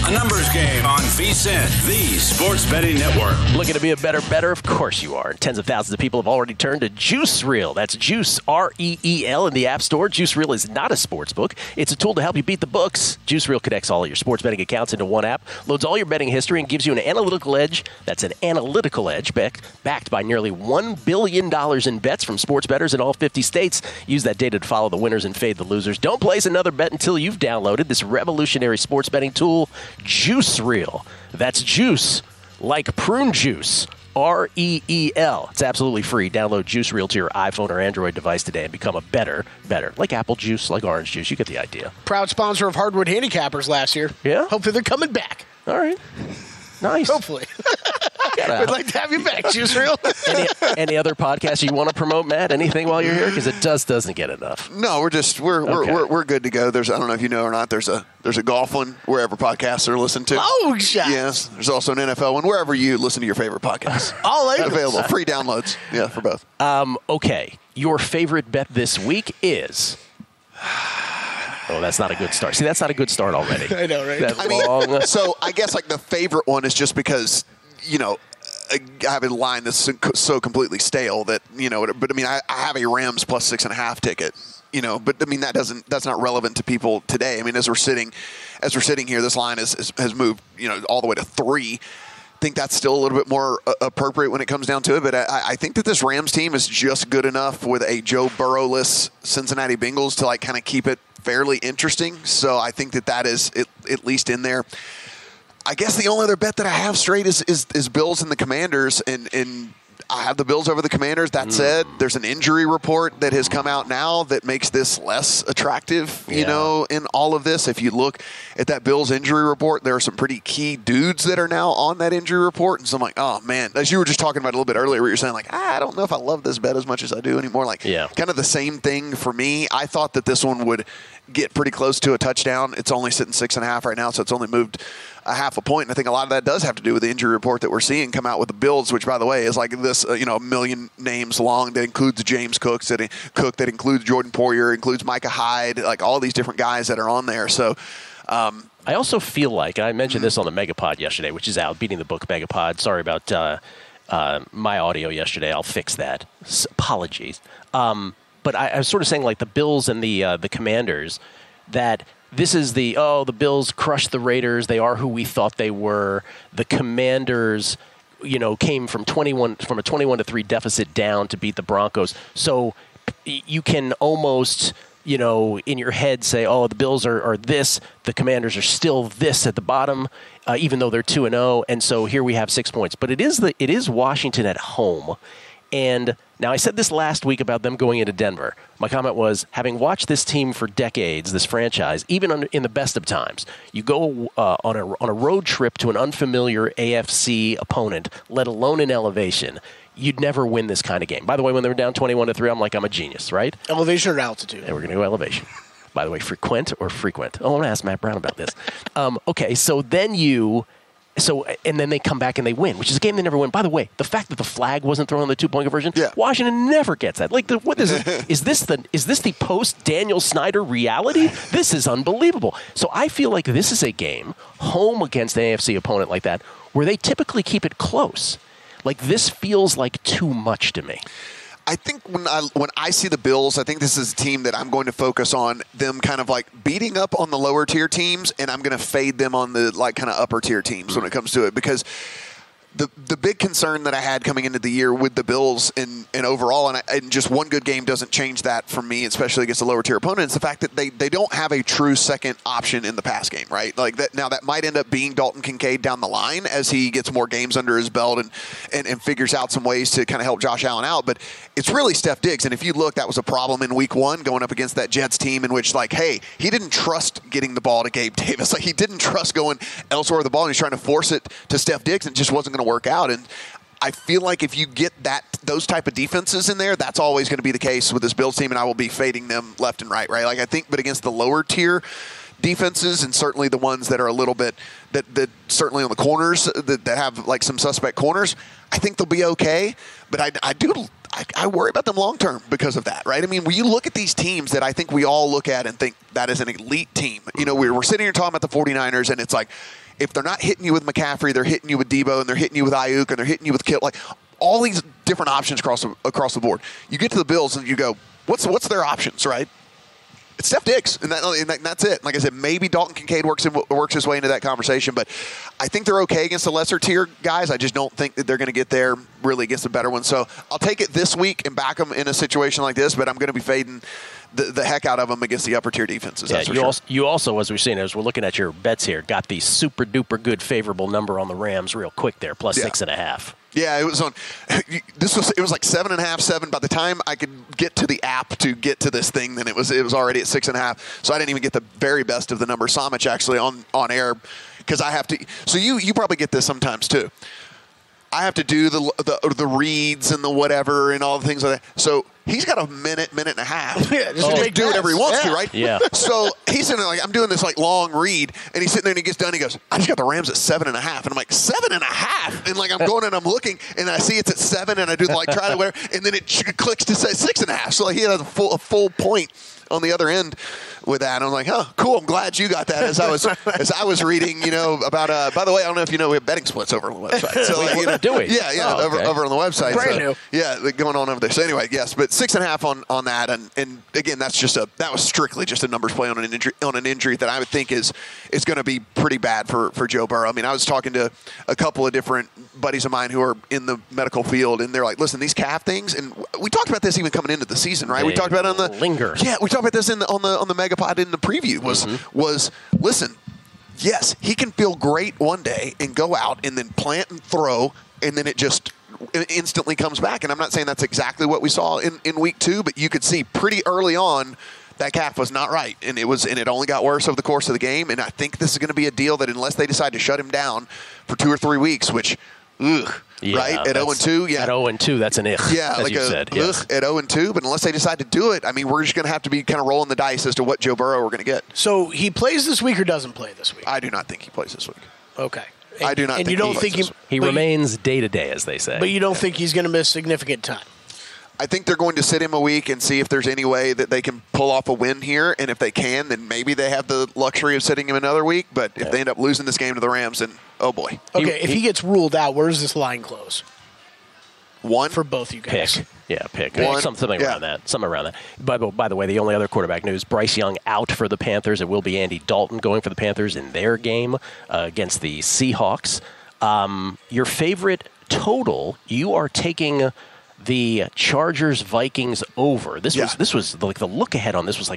A numbers game on VSiN, the Sports Betting Network. Looking to be a better? Of course you are. Tens of thousands of people have already turned to Juice Reel. That's Juice, R-E-E-L, in the App Store. Juice Reel is not a sports book. It's a tool to help you beat the books. Juice Reel connects all of your sports betting accounts into one app, loads all your betting history, and gives you an analytical edge. That's an analytical edge backed by nearly $1 billion in bets from sports bettors in all 50 states. Use that data to follow the winners and fade the losers. Don't place another bet until you've downloaded this revolutionary sports betting tool, Juice Reel. That's juice like prune juice. R-E-E-L. It's absolutely free. Download Juice Reel to your iPhone or Android device today and become a better. Like apple juice, like orange juice. You get the idea. Proud sponsor of Hardwood Handicappers last year. Yeah? Hopefully they're coming back. All right. Nice. Hopefully. We'd like to have you back, Juice Reel. Any other podcasts you want to promote, Matt? Anything while you're here? Because it doesn't get enough. No, we're good to go. I don't know if you know or not. There's a golf one wherever podcasts are listened to. Oh, shit. Yes. There's also an NFL one wherever you listen to your favorite podcasts. All available. Free downloads. Yeah, for both. Okay. Your favorite bet this week is. Oh, that's not a good start. See, that's not a good start already. I know, right? So I guess like the favorite one is just because, I have a line that's so completely stale that, but I mean, I have a Rams plus 6.5 ticket, but I mean, that's not relevant to people today. I mean, as we're sitting here, this line has moved, all the way to 3. I think that's still a little bit more appropriate when it comes down to it. But I think that this Rams team is just good enough with a Joe Burrow-less Cincinnati Bengals to like kind of keep it fairly interesting. So I think that is at least in there. I guess the only other bet that I have straight is Bills and the Commanders, and I have the Bills over the Commanders. That said, there's an injury report that has come out now that makes this less attractive, in all of this. If you look at that Bills injury report, there are some pretty key dudes that are now on that injury report. And so I'm like, oh, man, as you were just talking about a little bit earlier, where you're saying, like, I don't know if I love this bet as much as I do anymore. Like, kind of the same thing for me. I thought that this one would get pretty close to a touchdown. It's only sitting 6.5 right now, so it's only moved a half a point. And I think a lot of that does have to do with the injury report that we're seeing come out with the Bills, which, by the way, is like this, a million names long. That includes James Cook, that includes Jordan Poyer, includes Micah Hyde, like all these different guys that are on there. So I also feel like, and I mentioned this on the Megapod yesterday, which is out, Beating the Book Megapod. Sorry about my audio yesterday. I'll fix that. Apologies. But I was sort of saying, like, the Bills and the Commanders, that this is the Bills crushed the Raiders. They are who we thought they were. The Commanders, came from a 21-3 deficit down to beat the Broncos. So you can almost, in your head say, oh, the Bills are this. The Commanders are still this at the bottom, even though they're 2-0. And so here we have 6 points. But it is Washington at home. And now I said this last week about them going into Denver. My comment was, having watched this team for decades, this franchise, even in the best of times, you go on a road trip to an unfamiliar AFC opponent, let alone in elevation, you'd never win this kind of game. By the way, when they were down 21-3, I'm like, I'm a genius, right? Elevation or altitude? And we're going to go elevation. By the way, frequent or frequent? Oh, I'm going to ask Matt Brown about this. Okay, so then and then they come back and they win, which is a game they never win. By the way, the fact that the flag wasn't thrown on the 2-point conversion, Washington never gets that. Like, what is it? Is this the post Daniel Snyder reality? This is unbelievable. So I feel like this is a game home against an AFC opponent like that where they typically keep it close. Like, this feels like too much to me. I think when I see the Bills, I think this is a team that I'm going to focus on them kind of like beating up on the lower tier teams, and I'm going to fade them on the like kind of upper tier teams when it comes to it, because the big concern that I had coming into the year with the Bills and overall, and just one good game doesn't change that for me, especially against a lower tier opponent, is the fact that they don't have a true second option in the pass game, right? Like that now that might end up being Dalton Kincaid down the line as he gets more games under his belt and figures out some ways to kind of help Josh Allen out. But it's really Steph Diggs. And if you look, that was a problem in week 1 going up against that Jets team in which, like, hey, he didn't trust getting the ball to Gabe Davis. Like, he didn't trust going elsewhere with the ball, and he's trying to force it to Steph Diggs, and it just wasn't going to work out. And I feel like if you get those type of defenses in there, that's always going to be the case with this Bills team, and I will be fading them left and right? Like, I think, but against the lower tier defenses, and certainly the ones that are a little bit that certainly on the corners that have like some suspect corners, I think they'll be okay. But I worry about them long term because of that, right? I mean, when you look at these teams that I think we all look at and think that is an elite team, we're sitting here talking about the 49ers, and it's like, if they're not hitting you with McCaffrey, they're hitting you with Debo, and they're hitting you with Ayuk, and they're hitting you with Kittle, like all these different options across the board. You get to the Bills and you go, what's their options, right? It's Steph Diggs, and that's it. Like I said, maybe Dalton Kincaid works his way into that conversation, but I think they're okay against the lesser tier guys. I just don't think that they're going to get there really against the better ones. So I'll take it this week and back them in a situation like this, but I'm going to be fading the heck out of them against the upper tier defenses. Yeah, that's for sure. You also, as we've seen, as we're looking at your bets here, got the super duper good favorable number on the Rams real quick there, plus 6.5. Yeah, it was on. It was like 7.5, 7. By the time I could get to the app to get to this thing, then it was already at 6.5. So I didn't even get the very best of the number. Samich actually on air, because I have to. So you probably get this sometimes too. I have to do the reads and the whatever and all the things like that. So he's got a minute and a half. Yeah, just to do whatever he wants to, right? Yeah. So he's sitting there like, I'm doing this like long read, and he's sitting there and he gets done. And he goes, I just got the Rams at 7.5, and I'm like 7.5, and like I'm going and I'm looking, and I see it's at 7, and I do like try to whatever, and then it clicks to say 6.5. So like he has a full point on the other end with that. And I'm like, huh, cool. I'm glad you got that. As I was reading, about. By the way, I don't know if you know, we have betting splits over on the website. So do we? Yeah, Oh, okay. over on the website. Brand new. Yeah, going on over there. So anyway, yes, but 6.5 on that, and again, that was strictly just a numbers play on an injury that I would think is going to be pretty bad for Joe Burrow. I mean, I was talking to a couple of different buddies of mine who are in the medical field, and they're like, listen, these calf things, and we talked about this even coming into the season, right? We talked about it on the linger. Yeah, we talked about this on the Megapod in the preview. Was listen, yes, he can feel great one day and go out and then plant and throw, and then it just instantly comes back. And I'm not saying that's exactly what we saw in week 2, but you could see pretty early on that calf was not right, and it only got worse over the course of the game. And I think this is going to be a deal that unless they decide to shut him down for 2 or 3 weeks, which right at 0-2, yeah, at 0-2, that's an if. Yeah, as like you said, yes. At 0-2, but unless they decide to do it, I mean, we're just going to have to be kind of rolling the dice as to what Joe Burrow we're going to get. So he plays this week or doesn't play this week? I do not think he plays this week. Okay. I do not. And think you don't think he remains day to day, as they say. But you don't think he's going to miss significant time? I think they're going to sit him a week and see if there's any way that they can pull off a win here. And if they can, then maybe they have the luxury of sitting him another week. But if they end up losing this game to the Rams, then oh boy. Okay, if he gets ruled out, where does this line close? 1 for both you guys. Pick. Yeah, pick. 1, Something around that. Something around that. By the way, the only other quarterback news, Bryce Young out for the Panthers. It will be Andy Dalton going for the Panthers in their game against the Seahawks. Your favorite total, you are taking the Chargers-Vikings over. This was like the look ahead on this was like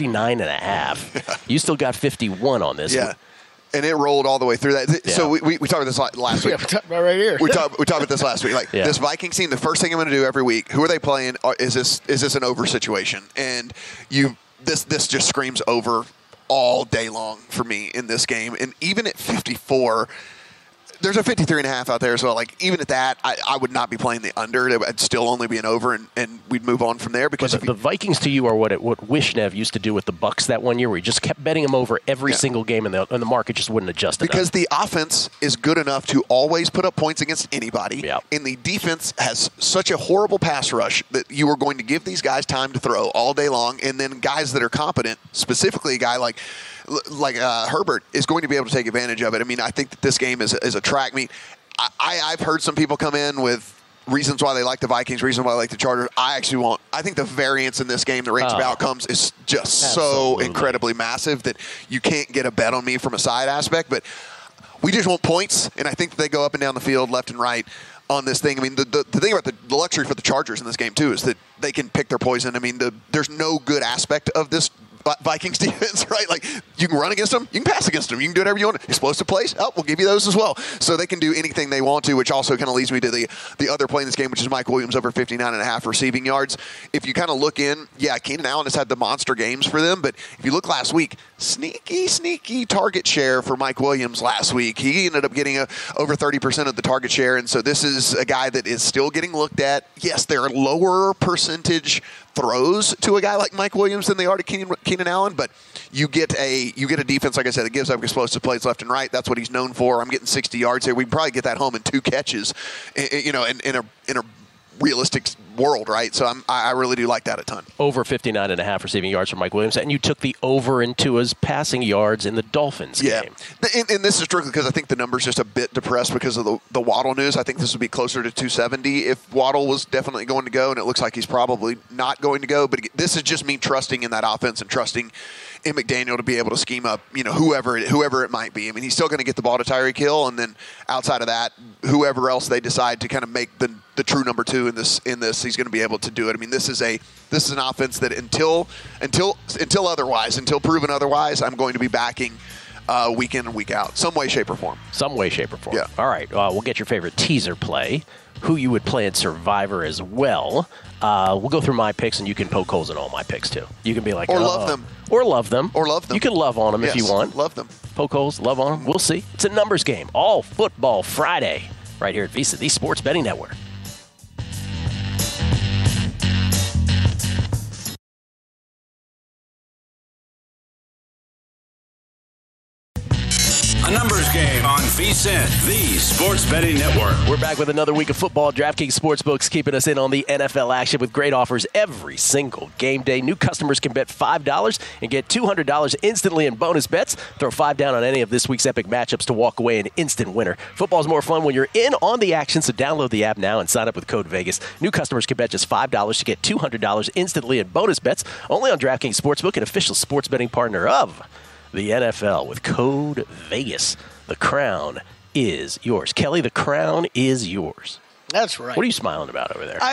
49.5. You still got 51 on this. Yeah. And it rolled all the way through that. Yeah. So we talked about this last week. Yeah, we talked about right here. We talked about this last week. Like this Vikings team, the first thing I'm going to do every week, who are they playing? Is this an over situation? And this just screams over all day long for me in this game. And even at 54, there's a 53.5 out there as well. Like even at that, I would not be playing the under. I'd still only be an over, and we'd move on from there. Because the Vikings to you are what Wishnev used to do with the Bucks that one year, where he just kept betting them over every single game, and the market just wouldn't adjust. Because the offense is good enough to always put up points against anybody, and the defense has such a horrible pass rush that you are going to give these guys time to throw all day long, and then guys that are competent, specifically a guy like Herbert, is going to be able to take advantage of it. I mean, I think that this game is a track meet. I've heard some people come in with reasons why they like the Vikings, reasons why they like the Chargers. I think the variance in this game, the range of outcomes, is just so incredibly massive that you can't get a bet on me from a side aspect. But we just want points, and I think that they go up and down the field, left and right, on this thing. I mean, the thing about the luxury for the Chargers in this game, too, is that they can pick their poison. I mean, there's no good aspect of this Vikings defense, right? Like, you can run against them, you can pass against them, you can do whatever you want. Explosive plays, we'll give you those as well. So they can do anything they want to, which also kind of leads me to the other play in this game, which is Mike Williams over 59.5 receiving yards. If you kind of look in, Keenan Allen has had the monster games for them, but if you look last week, sneaky target share for Mike Williams last week. He ended up getting over 30% of the target share, and so this is a guy that is still getting looked at. Yes, there are lower percentage throws to a guy like Mike Williams than they are to Keenan Allen, but you get a defense, like I said, that gives up explosive plays left and right. That's what he's known for. I'm getting 60 yards here. We can probably get that home in 2 catches, in a realistic world, right? So I really do like that a ton. Over 59.5 receiving yards for Mike Williams, and you took the over in Tua's passing yards in the Dolphins game. And this is strictly because I think the number's just a bit depressed because of the Waddle news. I think this would be closer to 270 if Waddle was definitely going to go, and it looks like he's probably not going to go. But this is just me trusting in that offense and trusting in McDaniel to be able to scheme up, whoever it might be. I mean, he's still going to get the ball to Tyreek Hill, and then outside of that, whoever else they decide to kind of make the true number two in this, he's going to be able to do it. I mean, this is an offense that until proven otherwise, I'm going to be backing week in and week out, some way, shape, or form. Some way, shape, or form. Yeah. All right. We'll get your favorite teaser play, who you would play in Survivor as well. We'll go through my picks, and you can poke holes in all my picks, too. You can be like, Or love them. Or love them. Or love them. You can love on them Yes, if you want. love them. Poke holes, love on them. We'll see. It's a numbers game. All football Friday right here at VSiN, the Sports Betting Network. A numbers game on VSiN, the Sports Betting Network. We're back with another week of football. DraftKings Sportsbooks keeping us in on the NFL action with great offers every single game day. New customers can bet $5 and get $200 instantly in bonus bets. Throw $5 down on any of this week's epic matchups to walk away an instant winner. Football's more fun when you're in on the action, so download the app now and sign up with code Vegas. New customers can bet just $5 to get $200 instantly in bonus bets. Only on DraftKings Sportsbook, an official sports betting partner of the NFL with code Vegas. The crown is yours. Kelly, the crown is yours. That's right. What are you smiling about over there?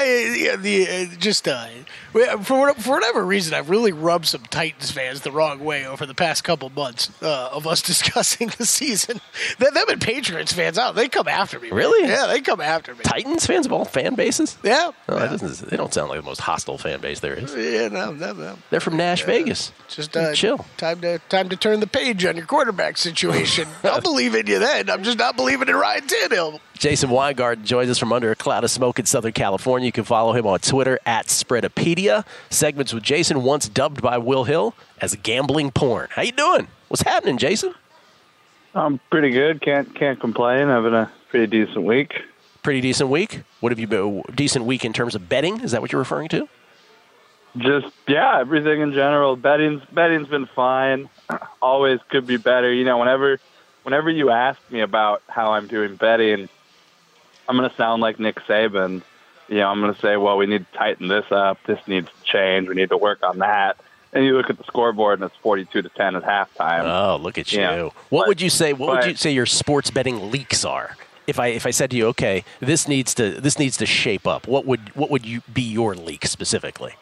For whatever reason, I've really rubbed some Titans fans the wrong way over the past couple months of us discussing the season. Them and Patriots fans, they come after me. Really? Man. Yeah, they come after me. Titans fans of all fan bases? Yeah. Oh, yeah. They don't sound like the most hostile fan base there is. Yeah, no. They're from Nash, Vegas. Just chill. Time to turn the page on your quarterback situation. I'll believe in you then. I'm just not believing in Ryan Tannehill. Jason Weingart joins us from under a cloud of smoke in Southern California. You can follow him on Twitter at Spreadopedia. Segments with Jason, once dubbed by Will Hill as gambling porn. How you doing? What's happening, Jason? I'm pretty good. Can't complain. Having a pretty decent week. Pretty decent week? What have you been? Decent week in terms of betting? Is that what you're referring to? Just, everything in general. Betting's been fine. Always could be better. Whenever you ask me about how I'm doing betting, I'm going to sound like Nick Saban. I'm going to say, well, we need to tighten this up. This needs to change. We need to work on that. And you look at the scoreboard, and it's 42-10 at halftime. Oh, look at you. What would you say your sports betting leaks are? If I said to you, okay, this needs to shape up, what would you be your leak specifically?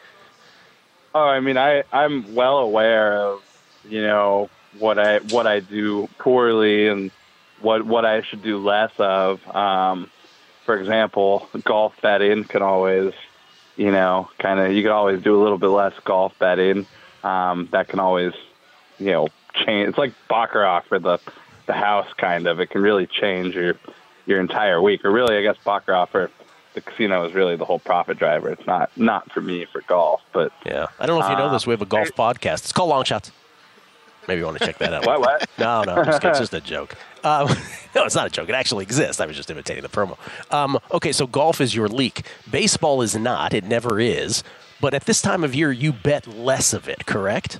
Oh, I mean, I'm well aware of, what I do poorly and what I should do less of. For example, golf betting can always, you can always do a little bit less golf betting. That can always, change. It's like baccarat for the house, kind of. It can really change your entire week. Or really, I guess baccarat for the casino is really the whole profit driver. It's not for me for golf, but yeah. I don't know if you know this. We have a golf podcast. It's called Long Shots. Maybe you want to check that out. What? No, it's just a joke. No, it's not a joke. It actually exists. I was just imitating the promo. Okay, so golf is your leak. Baseball is not. It never is. But at this time of year, you bet less of it, correct?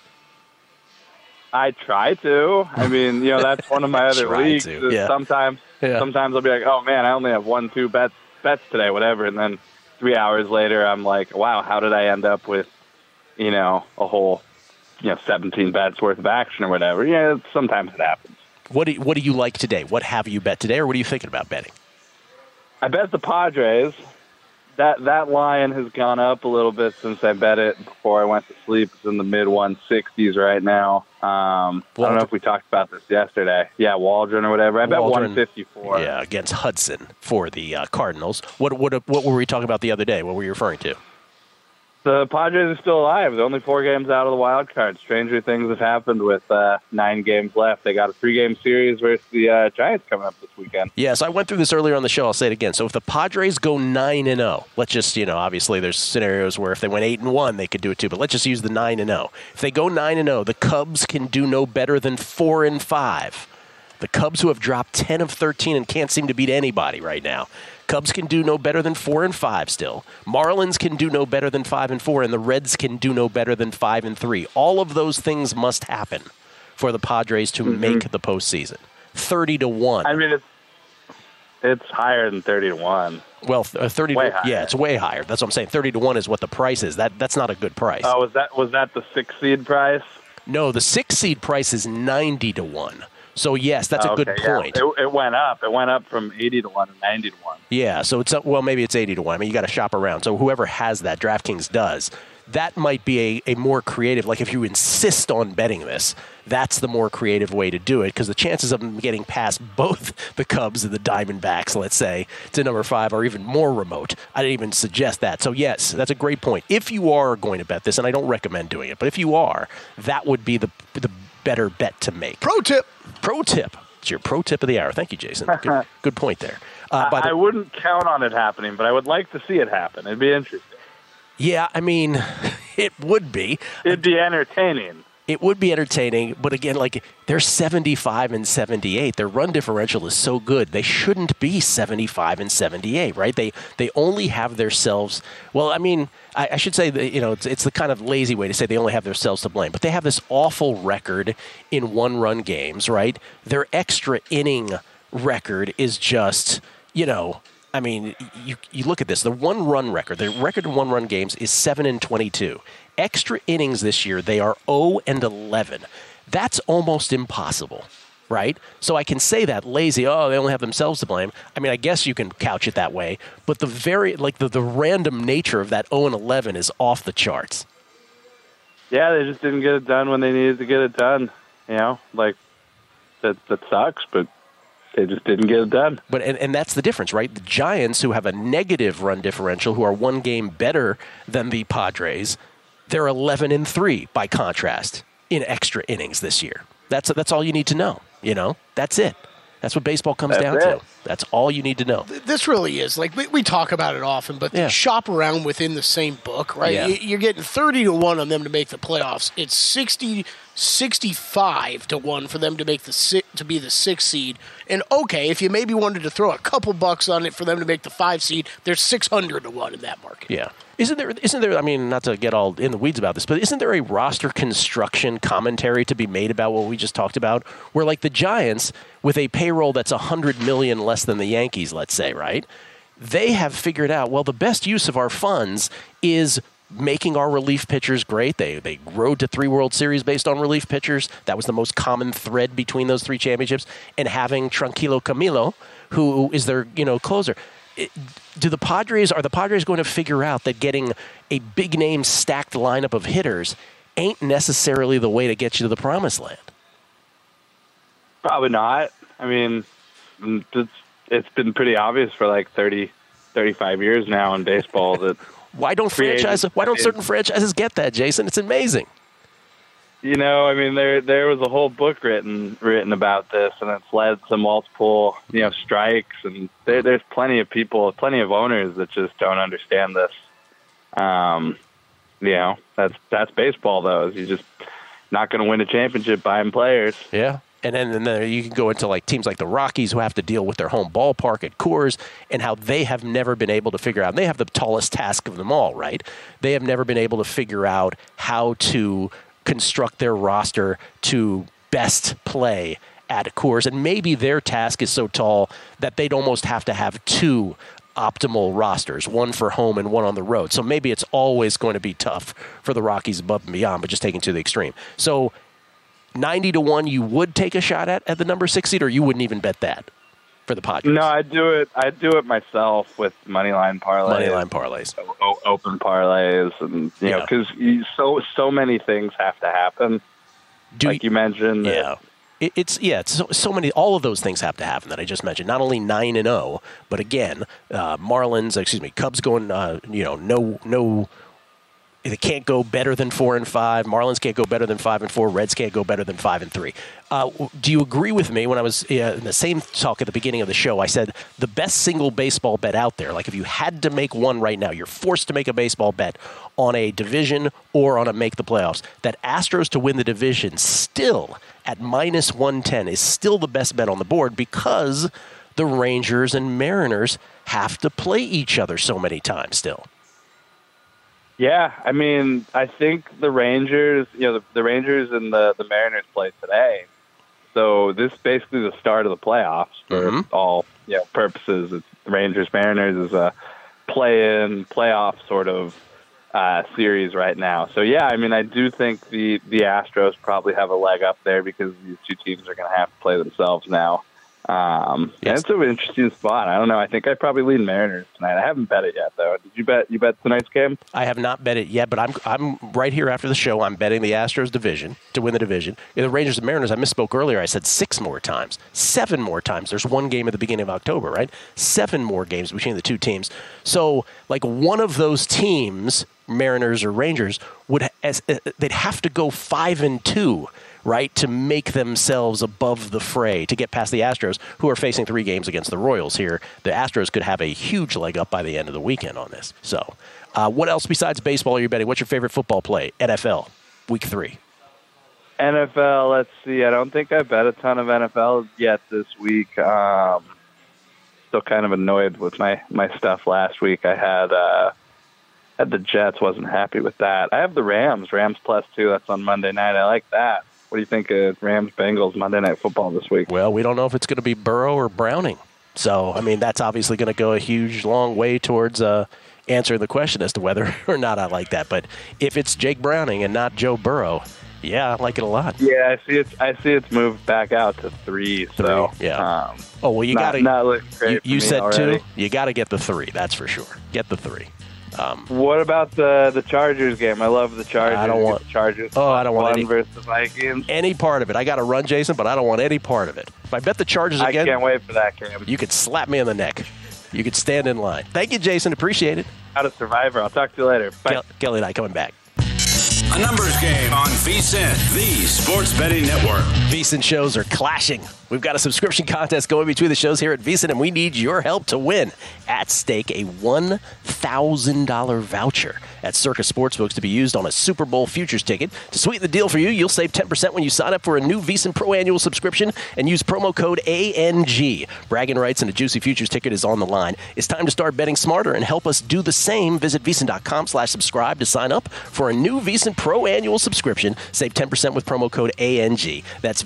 I try to. I mean, that's one of my other leagues. Yeah. Sometimes I'll be like, oh, man, I only have 1-2 bets today, whatever. And then 3 hours later, I'm like, wow, how did I end up with, a whole 17 bets worth of action or whatever. Yeah, sometimes it happens. What do you like today? What have you bet today, or what are you thinking about betting? I bet the Padres. That line has gone up a little bit since I bet it before I went to sleep. It's in the mid 160s right now. I don't know if we talked about this yesterday. Yeah, Waldron or whatever. I bet 154. Yeah, against Hudson for the Cardinals. What were we talking about the other day? What were you referring to? The Padres are still alive. They're only 4 games out of the wild card. Stranger things have happened with 9 games left. They got a 3-game series versus the Giants coming up this weekend. Yeah, so I went through this earlier on the show. I'll say it again. So if the Padres go 9-0, let's just, obviously there's scenarios where if they went 8-1, they could do it too. But let's just use the 9-0. If they go 9-0, the Cubs can do no better than 4-5. The Cubs, who have dropped 10 of 13 and can't seem to beat anybody right now. Cubs can do no better than 4-5 still. Marlins can do no better than 5-4, and the Reds can do no better than 5-3. All of those things must happen for the Padres to make the postseason. 30-1. I mean, it's higher than 30-1. Well, 30. Way higher. Yeah, it's way higher. That's what I'm saying. 30-1 is what the price is. That's not a good price. Oh, was that the 6 seed price? No, the 6 seed price is 90-1. So yes, that's a good point. Yeah. It went up. It went up from 80-1 to 90-1. Yeah, so it's maybe it's 80-1. I mean, you got to shop around. So whoever has that, DraftKings does. That might be a more creative. Like if you insist on betting this, that's the more creative way to do it, because the chances of them getting past both the Cubs and the Diamondbacks, let's say, to number 5 are even more remote. I didn't even suggest that. So yes, that's a great point. If you are going to bet this, and I don't recommend doing it, but if you are, that would be the better bet to make. Pro tip. It's your pro tip of the hour. Thank you, Jason. Good point there. I wouldn't count on it happening, but I would like to see it happen. It'd be interesting. Yeah, I mean, it would be. It'd be entertaining. It would be entertaining, but again, like, they're 75 and 78. Their run differential is so good. They shouldn't be 75 and 78, right? They only have themselves. Well, I mean, I should say that, it's the kind of lazy way to say they only have themselves to blame. But they have this awful record in one-run games, right? Their extra inning record is just, I mean, you look at this. The one-run record, the record in one-run games is 7-22. Extra innings this year, they are 0-11. That's almost impossible, right? So I can say that lazy, they only have themselves to blame. I mean, I guess you can couch it that way, but the random nature of that 0-11 is off the charts. Yeah, they just didn't get it done when they needed to get it done. Like that sucks, but they just didn't get it done. But and that's the difference, right? The Giants, who have a negative run differential, who are one game better than the Padres, they're 11-3 by contrast in extra innings this year. That's all you need to know. That's it. That's what baseball comes down to. That's all you need to know. This really is. Like, we talk about it often, but Yeah. shop around within the same book, right? Yeah. You're getting 30-1 on them to make the playoffs. It's 65-1 for them to be the 6th seed. And okay, if you maybe wanted to throw a couple bucks on it for them to make the 5 seed, there's 600-1 in that market. Yeah. Isn't there, I mean, not to get all in the weeds about this, but isn't there a roster construction commentary to be made about what we just talked about? Where, like, the Giants, with a payroll that's $100 million less than the Yankees, let's say, right? They have figured out, well, the best use of our funds is making our relief pitchers great. They rode to 3 World Series based on relief pitchers. That was the most common thread between those 3 championships. And having Tranquilo Camilo, who is their, closer. Are the Padres going to figure out that getting a big name stacked lineup of hitters ain't necessarily the way to get you to the promised land? Probably not. I mean, it's been pretty obvious for like 30, 35 years now in baseball that why don't certain franchises get that, Jason? It's amazing. I mean, there was a whole book written about this, and it's led to multiple, strikes, and there's plenty of people, plenty of owners that just don't understand this. That's baseball, though. You're just not going to win a championship buying players. Yeah. And then you can go into like teams like the Rockies, who have to deal with their home ballpark at Coors, and how they have never been able to figure out. And they have the tallest task of them all, right? They have never been able to figure out how to construct their roster to best play at Coors. And maybe their task is so tall that they'd almost have to have 2 optimal rosters, one for home and one on the road. So maybe it's always going to be tough for the Rockies above and beyond, but just taking to the extreme. So 90-1 you would take a shot at the number 6 seed, or you wouldn't even bet that for the Padres? No, I do it myself with moneyline parlays. Open parlays, and because so many things have to happen. You mentioned. Yeah. It's so many. All of those things have to happen that I just mentioned. Not only 9-0, but again, Cubs going They can't go better than 4-5. Marlins can't go better than 5-4. Reds can't go better than 5-3. Do you agree with me when I was in the same talk at the beginning of the show? I said the best single baseball bet out there, like if you had to make one right now, you're forced to make a baseball bet on a division or on a make the playoffs, that Astros to win the division still at -110 is still the best bet on the board because the Rangers and Mariners have to play each other so many times still. Yeah, I mean, I think the Rangers, the Rangers and the Mariners play today. So this is basically the start of the playoffs for all purposes. It's Rangers-Mariners is a play-in, playoff sort of series right now. So, yeah, I mean, I do think the Astros probably have a leg up there because these two teams are going to have to play themselves now. And it's an interesting spot. I don't know. I think I'd probably lean Mariners tonight. I haven't bet it yet, though. Did you bet? You bet tonight's game? I have not bet it yet, but I'm right here after the show. I'm betting the Astros division to win the division. The Rangers and Mariners, I misspoke earlier. I said 6 more times. 7 more times. There's one game at the beginning of October, right? 7 more games between the two teams. So, like, one of those teams, Mariners or Rangers, they'd have to go 5-2. Right, to make themselves above the fray, to get past the Astros, who are facing 3 games against the Royals here. The Astros could have a huge leg up by the end of the weekend on this. So, what else besides baseball are you betting? What's your favorite football play? NFL, Week 3. NFL, let's see. I don't think I bet a ton of NFL yet this week. Still kind of annoyed with my stuff last week. I had the Jets, wasn't happy with that. I have the Rams +2. That's on Monday night. I like that. What do you think of Rams-Bengals Monday Night Football this week? Well, we don't know if it's going to be Burrow or Browning. So, I mean, that's obviously going to go a huge, long way towards answering the question as to whether or not I like that. But if it's Jake Browning and not Joe Burrow, yeah, I like it a lot. Yeah, I see it's moved back out to 3. So, yeah. Well, you got to. Not looking great. You said already. 2. You got to get the 3. That's for sure. Get the 3. What about the Chargers game? I love the Chargers. I don't want the Chargers. I don't want any versus the Vikings. Any part of it. I got to run, Jason, but I don't want any part of it. If I bet the Chargers again, I can't wait for that game. You could slap me in the neck. You could stand in line. Thank you, Jason. Appreciate it. Out of Survivor. I'll talk to you later. Bye. Kelly and I coming back. A numbers game on VSiN, the Sports Betting Network. VSiN shows are clashing. We've got a subscription contest going between the shows here at VSiN, and we need your help to win. At stake, a $1,000 voucher at Circa Sportsbooks to be used on a Super Bowl futures ticket. To sweeten the deal for you, you'll save 10% when you sign up for a new VSiN Pro annual subscription and use promo code ANG. Bragging rights and a juicy futures ticket is on the line. It's time to start betting smarter and help us do the same. Visit VSiN.com/subscribe to sign up for a new VSiN Pro annual subscription. Save 10% with promo code ANG. That's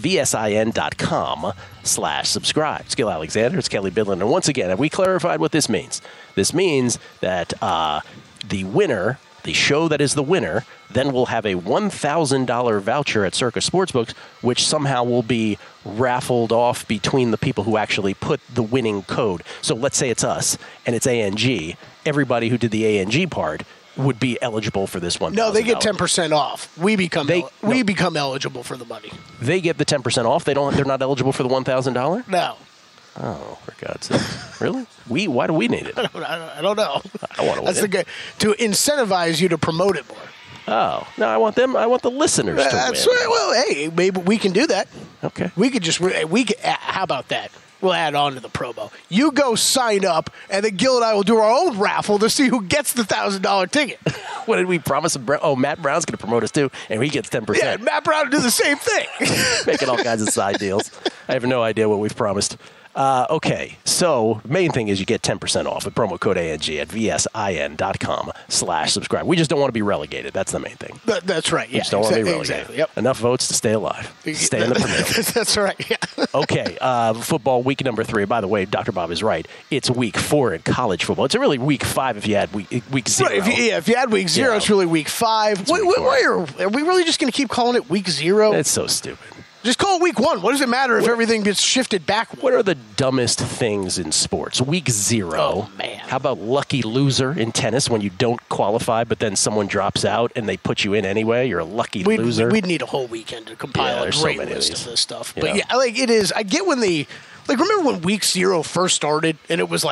VSIN.com/subscribe. It's Gil Alexander. It's Kelly Bidlin. And once again, have we clarified what this means? This means that the winner, the show that is the winner, then will have a $1,000 voucher at Circa Sportsbooks, which somehow will be raffled off between the people who actually put the winning code. So let's say it's us, and it's ANG. Everybody who did the ANG part would be eligible for this one. No, they get 10% off. We become eligible for the money. They get the 10% off. They're not eligible for the $1,000? No. Oh, for God's sake! Really? Why do we need it? I don't know. I want to win. That's to incentivize you to promote it more. Oh no! I want the listeners to win. Well, hey, maybe we can do that. Okay. We could how about that? We'll add on to the promo. You go sign up, and then Gil and I will do our own raffle to see who gets the $1,000 ticket. What did we promise him? Oh, Matt Brown's going to promote us too, and he gets 10%. Yeah, Matt Brown will do the same thing. Making all kinds of side deals. I have no idea what we've promised. Okay, so main thing is you get 10% off with promo code ANG at VSIN.com/subscribe. We just don't want to be relegated. That's the main thing. That's right. Yeah, we just don't want to be relegated. Exactly. Yep. Enough votes to stay alive. Stay in the Premier League. That's right. Yeah. Okay, football week number 3. By the way, Dr. Bob is right. It's week 4 in college football. It's really week 5 if you had week 0. Right, if you had week 0, it's really week 5. Are we really just going to keep calling it week 0? It's so stupid. Just call it week 1. What does it matter if everything gets shifted backward? What are the dumbest things in sports? Week 0. Oh, man. How about lucky loser in tennis when you don't qualify, but then someone drops out and they put you in anyway? You're a lucky loser. We'd need a whole weekend to compile a great list of this stuff. Yeah. But yeah, like it is. I get when remember when week 0 first started and it was like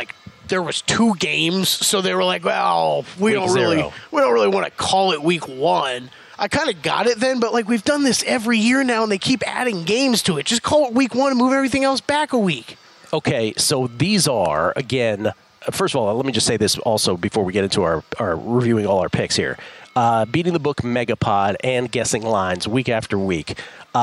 there was 2 games, so they were like, well, we Week don't zero. really want to call it week 1. I kind of got it then, but like we've done this every year now, and they keep adding games to it. Just call it week 1 and move everything else back a week. Okay, so these are, again, first of all, let me just say this also before we get into our reviewing all our picks here. Beating the Book Megapod and Guessing Lines week after week.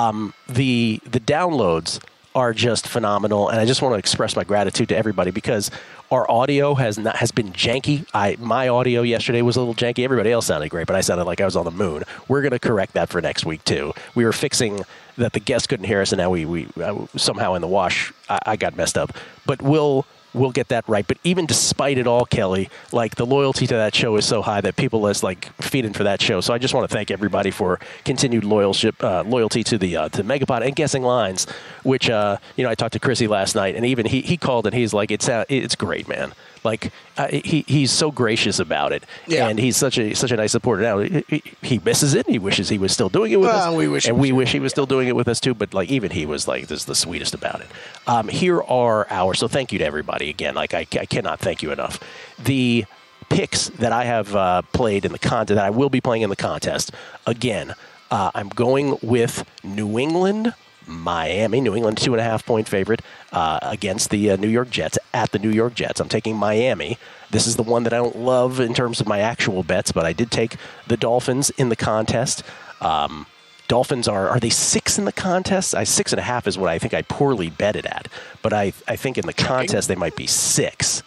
The downloads are just phenomenal, and I just want to express my gratitude to everybody because our audio has been janky. My audio yesterday was a little janky. Everybody else sounded great, but I sounded like I was on the moon. We're going to correct that for next week too. We were fixing that the guests couldn't hear us, and now we somehow in the wash I got messed up. But we'll get that right. But even despite it all, Kelly, like the loyalty to that show is so high that people is like feeding for that show. So I just want to thank everybody for continued loyalty to the to Megapod and Guessing Lines, which I talked to Chrissy last night, and even he called and he's like, it's great, man. Like he's so gracious about it, and he's such a nice supporter. Now he misses it. He wishes he was still doing it with us, we wish he was still doing it with us too. But like even he was like, this is the sweetest about it. Here are our so thank you to everybody again. Like I cannot thank you enough. The picks that I have played in the contest that I will be playing in the contest again. I'm going with New England. Miami, New England 2.5-point favorite against the New York Jets at the New York Jets. I'm taking Miami. This is the one that I don't love in terms of my actual bets, but I did take the Dolphins in the contest. Dolphins are they 6 in the contest? 6.5 is what I think I poorly betted at, but I think in the contest they might be 6.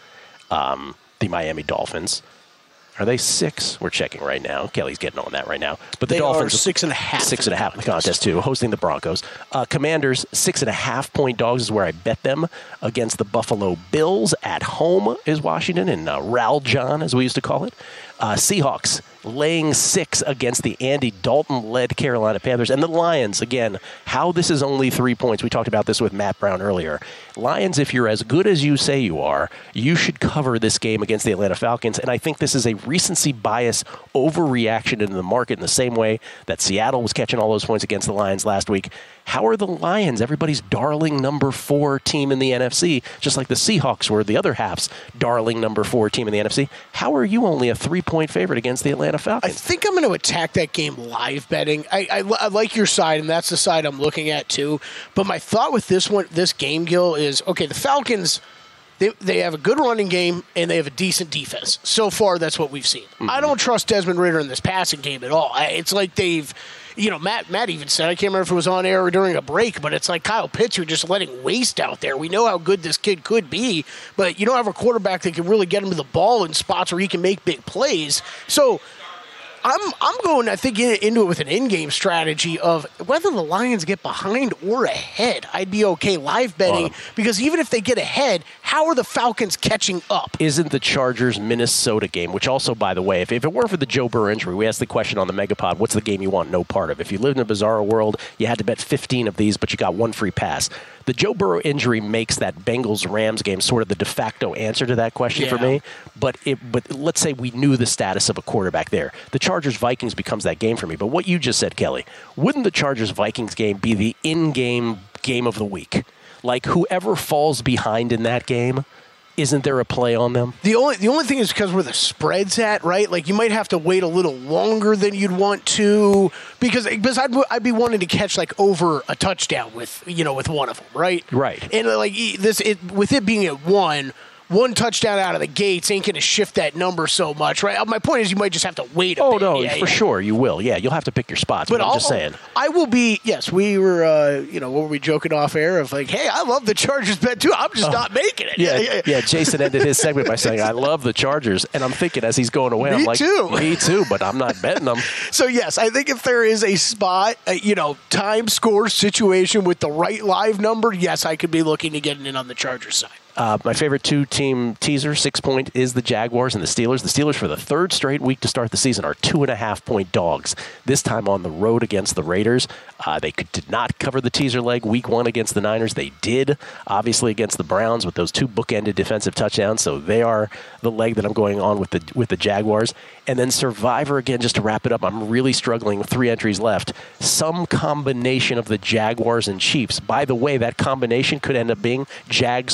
The Miami Dolphins. Are they 6? We're checking right now. Kelly's getting on that right now. But the Dolphins are 6.5. 6.5 in the contest too, hosting the Broncos. Commanders 6.5-point dogs is where I bet them against the Buffalo Bills at home is Washington in Raljon, as we used to call it. Seahawks laying 6 against the Andy Dalton-led Carolina Panthers. And the Lions, again, how this is only 3 points. We talked about this with Matt Brown earlier. Lions, if you're as good as you say you are, you should cover this game against the Atlanta Falcons. And I think this is a recency bias overreaction in the market in the same way that Seattle was catching all those points against the Lions last week. How are the Lions, everybody's darling number 4 team in the NFC, just like the Seahawks were the other half's darling number 4 team in the NFC? How are you only a 3-point favorite against the Atlanta Falcons? I think I'm going to attack that game live betting. I like your side, and that's the side I'm looking at too. But my thought with this game, Gil, is, okay, the Falcons, they have a good running game, and they have a decent defense. So far, that's what we've seen. Mm-hmm. I don't trust Desmond Ridder in this passing game at all. It's like they've... Matt even said, I can't remember if it was on air or during a break, but it's like Kyle Pitts, you're just letting waste out there. We know how good this kid could be, but you don't have a quarterback that can really get him to the ball in spots where he can make big plays. So I'm going, I think, into it with an in-game strategy of whether the Lions get behind or ahead. I'd be okay live betting because even if they get ahead, how are the Falcons catching up? Isn't the Chargers-Minnesota game, which also, by the way, if it weren't for the Joe Burrow injury, we asked the question on the Megapod, what's the game you want no part of? If you lived in a bizarre world, you had to bet 15 of these, but you got one free pass. The Joe Burrow injury makes that Bengals-Rams game sort of the de facto answer to that question for me. But let's say we knew the status of a quarterback there. The Chargers-Vikings becomes that game for me. But what you just said, Kelly, wouldn't the Chargers-Vikings game be the in-game game of the week? Like whoever falls behind in that game, isn't there a play on them? The only thing is because where the spread's at, right? Like you might have to wait a little longer than you'd want to because I'd be wanting to catch like over a touchdown with one of them, right? Right. And like with it being at one touchdown out of the gates ain't going to shift that number so much, right? My point is you might just have to wait a bit. Oh, no, for sure you will. Yeah, you'll have to pick your spots, but I'm just saying. I will be, yes, we were, what were we joking off air of like, hey, I love the Chargers bet too. I'm just not making it. Yeah, Jason ended his segment by saying, I love the Chargers. And I'm thinking as he's going away, I'm like, me too, but I'm not betting them. So, yes, I think if there is a spot, time score situation with the right live number, yes, I could be looking to get in on the Chargers side. My favorite 2-team teaser, 6-point, is the Jaguars and the Steelers. The Steelers, for the 3rd straight week to start the season, are 2.5-point dogs. This time on the road against the Raiders. They did not cover the teaser leg week 1 against the Niners. They did, obviously, against the Browns with those 2 bookended defensive touchdowns. So they are the leg that I'm going on with the Jaguars. And then Survivor, again, just to wrap it up, I'm really struggling with 3 entries left. Some combination of the Jaguars and Chiefs. By the way, that combination could end up being Jags 3, Chiefs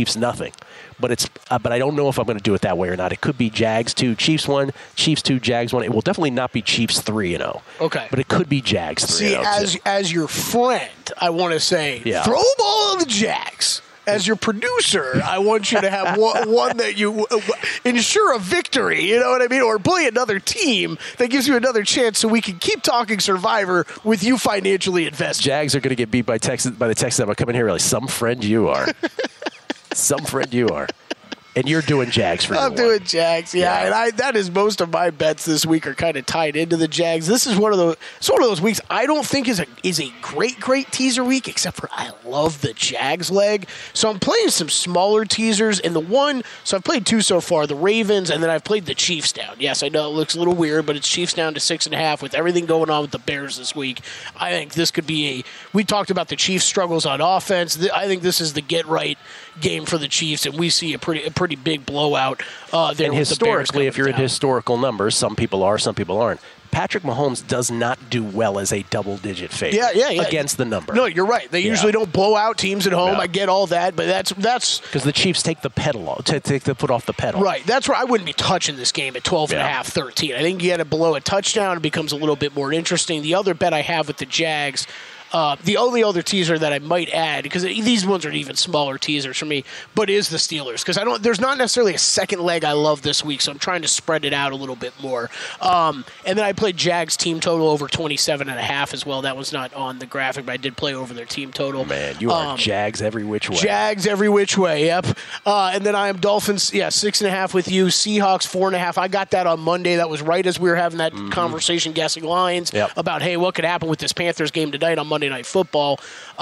Chiefs nothing. But I don't know if I'm going to do it that way or not. It could be Jags 2, Chiefs 1, Chiefs 2, Jags 1. It will definitely not be Chiefs 3-0. Okay. But it could be Jags 3-0. See, as your friend, I want to say, throw them all on the Jags. As your producer, I want you to have one that you ensure a victory, you know what I mean? Or play another team that gives you another chance so we can keep talking Survivor with you financially invested. Jags are going to get beat by the Texans. I'm going to come in here like, some friend you are. Some friend you are. And you're doing Jags for I'm doing Jags, yeah. And that is most of my bets this week are kind of tied into the Jags. This is one of those weeks I don't think is a great teaser week, except for I love the Jags leg. So I'm playing some smaller teasers, and so I've played 2 so far, the Ravens, and then I've played the Chiefs down. Yes, I know it looks a little weird, but it's Chiefs down to 6.5 with everything going on with the Bears this week. I think this could be we talked about the Chiefs' struggles on offense. I think this is the get-right game for the Chiefs, and we see a pretty big blowout there. And historically, if you're in historical numbers, some people are, some people aren't. Patrick Mahomes does not do well as a double-digit favorite against the number. No, you're right. They usually don't blow out teams at home. Yeah. I get all that, but that's because the Chiefs take the pedal off, take the foot off the pedal. Right. That's where I wouldn't be touching this game at 12.5, 13. I think you get it below a touchdown, it becomes a little bit more interesting. The other bet I have with the Jags. The only other teaser that I might add, because these ones are even smaller teasers for me, but is the Steelers. Because there's not necessarily a second leg I love this week, so I'm trying to spread it out a little bit more. And then I played Jags team total over 27.5 as well. That was not on the graphic, but I did play over their team total. Man, you are Jags every which way. Jags every which way, yep. And then I am Dolphins, 6.5 with you. Seahawks 4.5. I got that on Monday. That was right as we were having that conversation guessing lines about, hey, what could happen with this Panthers game tonight on Monday Night Football.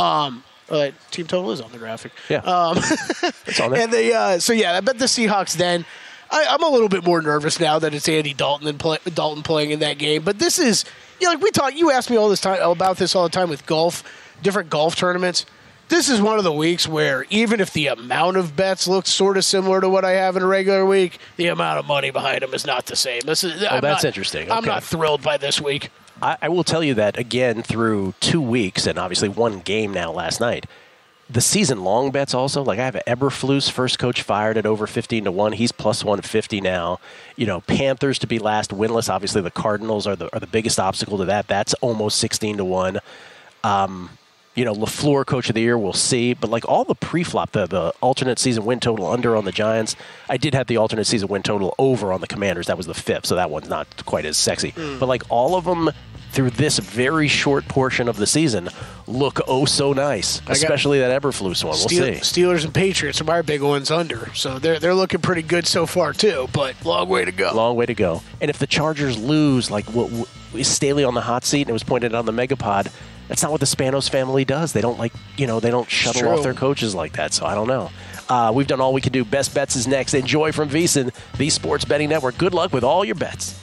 Team total is on the graphic. Yeah, it's on there. And I bet the Seahawks. Then I'm a little bit more nervous now that it's Andy Dalton and Dalton playing in that game. But this is, like we talk. You ask me all the time with golf, different golf tournaments. This is one of the weeks where even if the amount of bets looks sort of similar to what I have in a regular week, the amount of money behind them is not the same. That's interesting. Okay. I'm not thrilled by this week. I will tell you that, again, through 2 weeks and obviously one game now last night, the season-long bets also, like I have Eberflus, first coach fired at over 15-1. He's plus 150 now. Panthers to be last winless. Obviously, the Cardinals are the biggest obstacle to that. That's almost 16-1. LaFleur, coach of the year, we'll see. But like all the pre-flop, the alternate season win total under on the Giants, I did have the alternate season win total over on the Commanders. That was the 5th, so that one's not quite as sexy. But like all of them through this very short portion of the season look oh so nice, especially that Eberflus one. We'll see. Steelers and Patriots are my big ones under, so they're looking pretty good so far too, but long way to go. Long way to go. And if the Chargers lose, like is Staley on the hot seat, and it was pointed out on the Megapod, that's not what the Spanos family does. They don't they don't shuttle off their coaches like that, so I don't know. We've done all we can do. Best Bets is next. Enjoy from VSiN, the Sports Betting Network. Good luck with all your bets.